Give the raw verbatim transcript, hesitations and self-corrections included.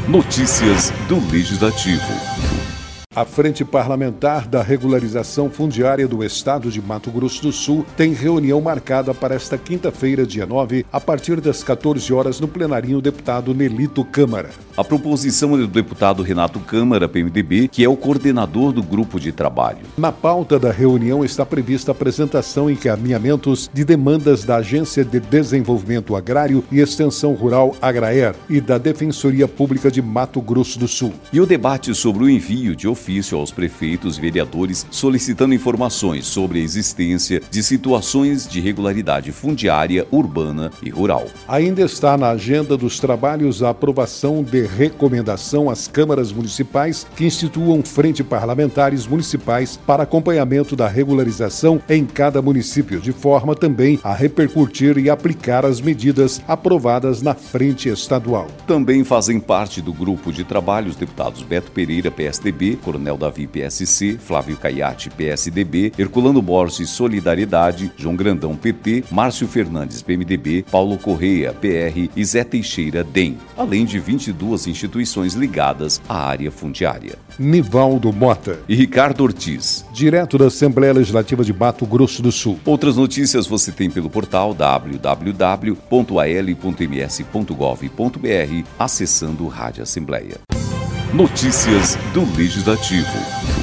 Notícias do Legislativo. A Frente Parlamentar da Regularização Fundiária do Estado de Mato Grosso do Sul tem reunião marcada para esta quinta-feira, dia nove, a partir das quatorze horas, no plenarinho deputado Nelito Câmara. A proposição é do deputado Renato Câmara, P M D B, que é o coordenador do grupo de trabalho. Na pauta da reunião está prevista a apresentação e encaminhamentos de demandas da Agência de Desenvolvimento Agrário e Extensão Rural Agraer e da Defensoria Pública de Mato Grosso do Sul. E o debate sobre o envio de ofício aos prefeitos e vereadores solicitando informações sobre a existência de situações de irregularidade fundiária, urbana e rural. Ainda está na agenda dos trabalhos a aprovação de recomendação às câmaras municipais que instituam frente parlamentares municipais para acompanhamento da regularização em cada município, de forma também a repercutir e aplicar as medidas aprovadas na frente estadual. Também fazem parte do grupo de trabalho os deputados Beto Pereira, P S D B, Coronel Davi, P S C, Flávio Caiate, P S D B, Herculano Borges, Solidariedade, João Grandão, P T, Márcio Fernandes, P M D B, Paulo Correia, P R e Zé Teixeira, D E M, além de vinte e duas instituições ligadas à área fundiária. Nivaldo Mota e Ricardo Ortiz, direto da Assembleia Legislativa de Mato Grosso do Sul. Outras notícias você tem pelo portal w w w ponto a l ponto m s ponto gov ponto b r, acessando Rádio Assembleia. Notícias do Legislativo.